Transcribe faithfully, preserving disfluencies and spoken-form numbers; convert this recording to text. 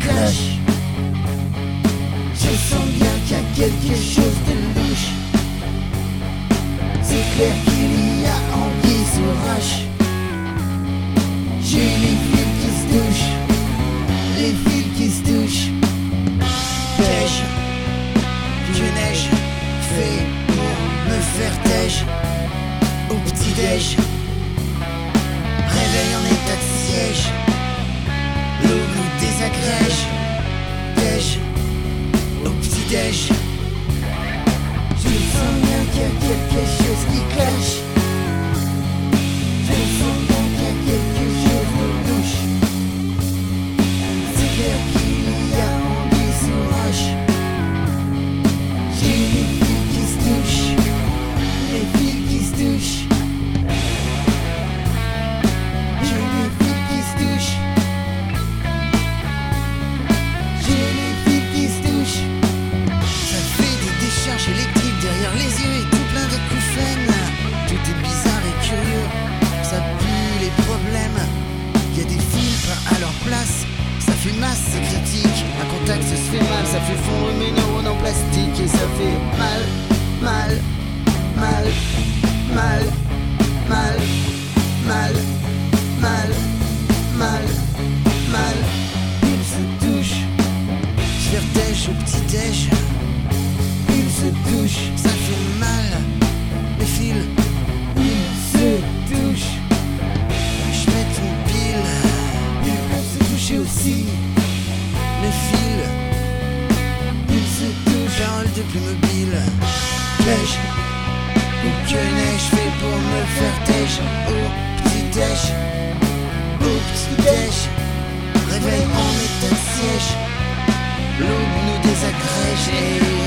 cloche. Je sens bien qu'il y a quelque chose de louche. C'est clair qu'il y a anguille sous roche. J'ai les fils qui se touchent, les fils qui se touchent. Tèche, que neige fait pour me faire tèche. Au petit-déj, réveil en état de siège. L'eau nous désagrège. Déj, au petit-déj. Je sens bien qu'il y a quelque chose qui cloche. Je sens bien qu'il y a quelque chose de louche. C'est clair qu'il y a anguille sous roche. J'ai les fils qui se touchent, les fils qui se touchent. J'ai les fils qui se touchent. J'ai les fils qui se touchent. Ça fait des décharges électriques derrière les yeux et tout plein d'acouphènes. Tout est bizarre et curieux, ça pue les problèmes. Y a des fils pas à leur place, ça fait masse, c'est critique. Un contact ça se fait mal, ça fait fondre mes neurones en plastique. Et ça fait mal, mal, mal, mal, mal, mal, mal, mal, mal. Il se touche, je vais retèche au petit-déj. Il se touche, ça fait mal. Les fils, il se touche. Je mets une pile, il peut se toucher aussi. Les fils, il se touche. Parole de plus mobile. Déj, ou que neige fait pour me faire tèche. Au petit-déj, au petit-déj. Réveil en état de siège. L'aube nous désagrège et